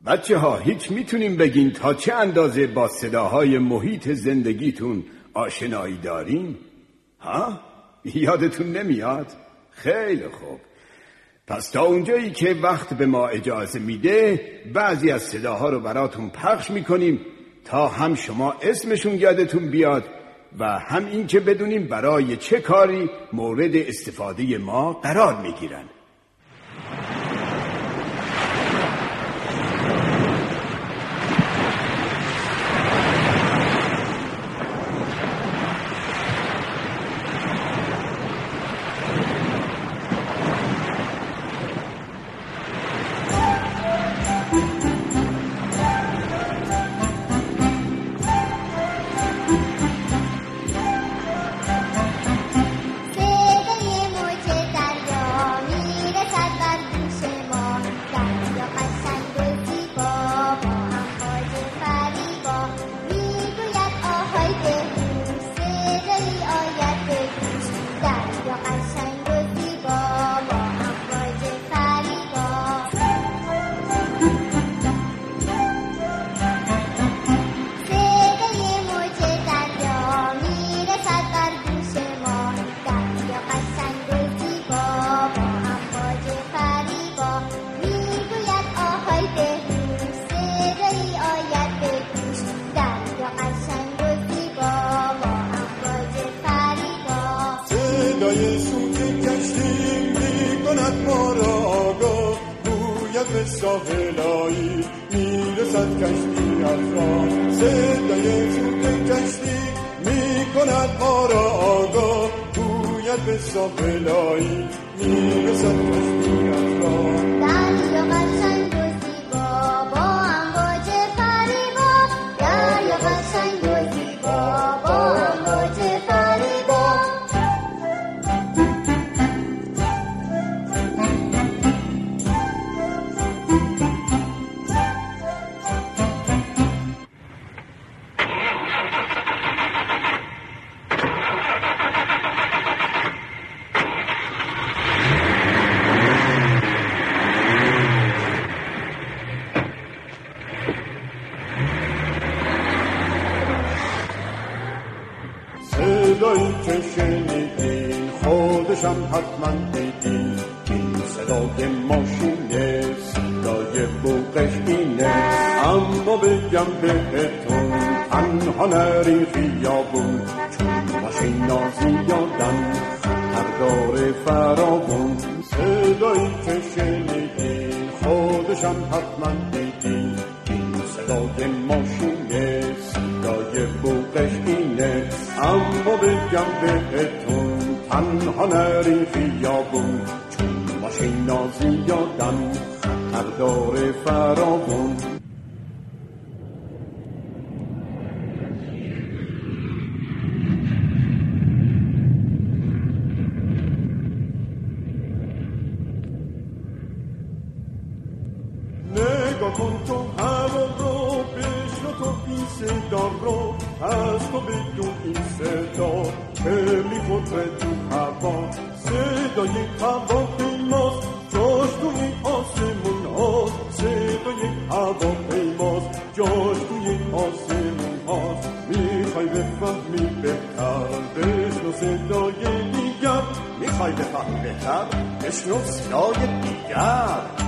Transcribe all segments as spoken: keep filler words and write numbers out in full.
بچه ها هیچ میتونیم بگین تا چه اندازه با صداهای محیط زندگیتون آشنایی دارین؟ ها؟ یادتون نمیاد؟ خیلی خوب. پس تا اونجایی که وقت به ما اجازه میده بعضی از صداها رو براتون پخش میکنیم تا هم شما اسمشون یادتون بیاد و هم این که بدونیم برای چه کاری مورد استفاده ما قرار میگیرن. به ساحلایی میرسد کشتی از راه، صدای سوت کشتی میکند ما را آگاه، گوید به ساحلایی میرسد کشتی از راه. دریا قشنگ و زیبا با امواج فریبا، دریا قشنگ و زیبا با امواج فریبا. صدایی که شنیدین خودشم حتما دیدین، این صدای ماشینه، صدای بوقش اینه. اما بگم بهتون تنها نری خیابون، چون ماشینا زیادن خطر داره فراوون. صدایی که شنیدین خودشم حتما دیدین، این صدای ماشینه، صدای بوقش اینه. اما بگم بهتون تنها نری خیابون، چون ماشینا زیادن خطر داره فراوون. نگاه کن تو هوا رو، بشنو تو این صدا رو، از تو بدون این صدا که میخوره تو هوا. صدای هواپیماست جاش توی آسمون هاست، صدای هواپیماست جاش توی آسمون هاست. میخوای بفهمی بهتر بشنو صدای دیگر، میخوای بفهمی بهتر بشنو صدای دیگر.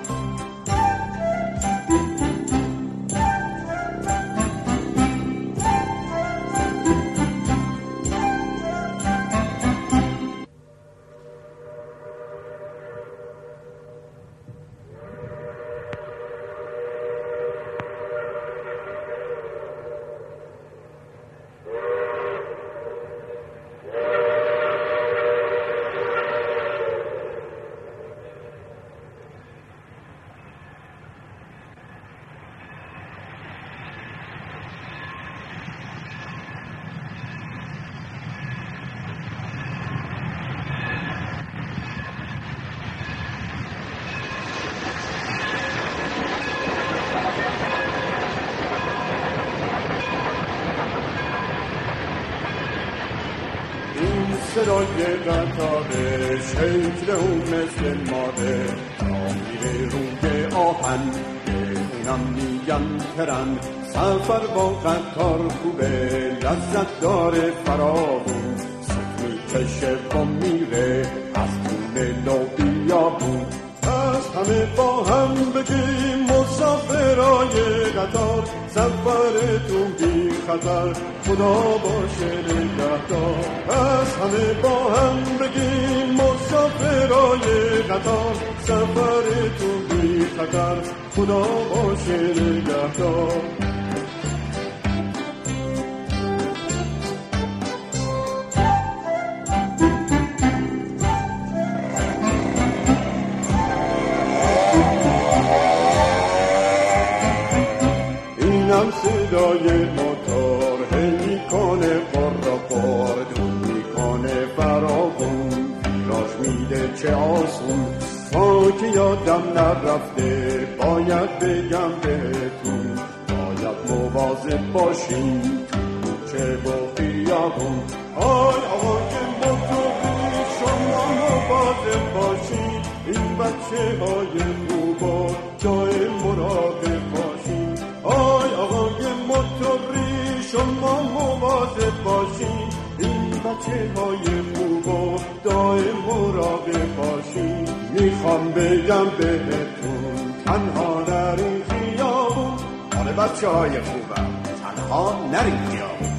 صدای قطاره شکل اون مثل ماره، تا میره روی آهن به اون هم میگن ترن سفر با قطار خوبه لذت داره فراوون صبح میکشه و میره از تونل و بیابون از همه با هم بگیم مسافرای قطار سفرتون بی خطر خدا باشه نگهدار از همه با هم بگیم مسافرای قطار سفرتون بی خطر خدا باشه نگهدار اینم صدای موتور هی میکنه قر قر دون میکنه فراغون ویراج میده چه آسون ما که یادم نرفته باید بگم بهتون باید مواظب باشین تو کوچه و خیابون آی آقای موتوری شما مواظب باشین این بچه های خوبا جای مراقب باشین آی آقای موتوری شما مواظب باشین این بچه های خوبا دائم مراقب باشین میخوام بگم بهتون تنها نرین خیابون آره بچه های خوبم تنها نرین خیابون